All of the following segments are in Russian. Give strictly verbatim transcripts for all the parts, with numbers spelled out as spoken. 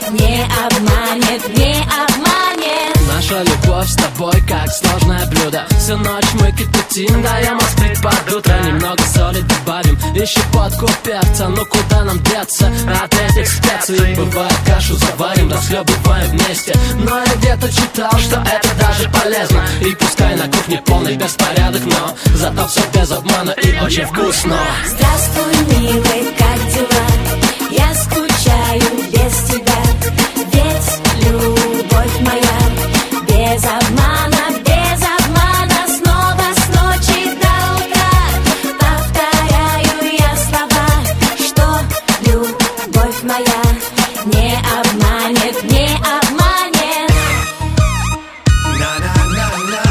не обманет, не обманет. Наша любовь с тобой как сложное блюдо. Всю ночь мы кипятим, даем остыть под утро. Немного соли добавим, и щепотку перца. Ну куда нам деться от этих специй? Бывает, кашу заварим, расхлебываем вместе. Но я где-то читал, что это даже полезно. И пускай на кухне полный беспорядок, но зато все без обмана и очень вкусно. Здравствуй, милый, как дела? Я скучаю без тебя. Ведь любовь моя без обмана, без обмана, снова с ночи до утра. Повторяю я слова, что любовь моя не обманет, не обманет. На-на-на-на,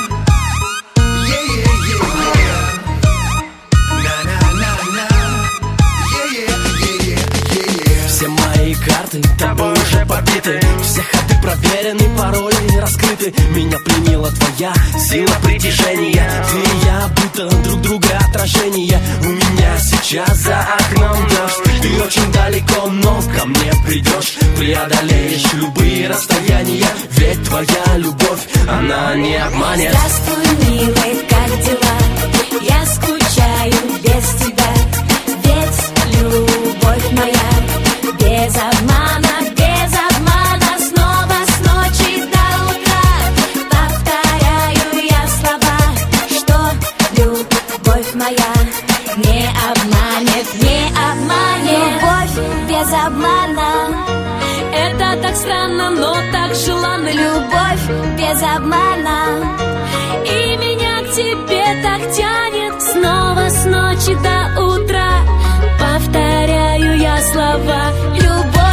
е-е-е-е, на-на-на-на, е-е-е-е-е. Все мои карты тобой уже побиты, все ходы проверены, пароли раскрыты. Меня пленила твоя сила притяжения. Ты и я будто друг друга отражение. У меня сейчас за окном дождь. Ты очень далеко, но ко мне придешь. Преодолеешь любые расстояния. Ведь твоя любовь, она не обманет. Здравствуй, милый, как дела? Я скучаю без тебя. Ведь любовь моя без обмана, без обмана, снова с ночи до утра. Повторяю я слова, что любовь моя не обманет, не обманет. Любовь без обмана, это так странно, но так желанно. Любовь без обмана, и меня к тебе так тянет. Снова с ночи до утра повторяю я слова. Любовь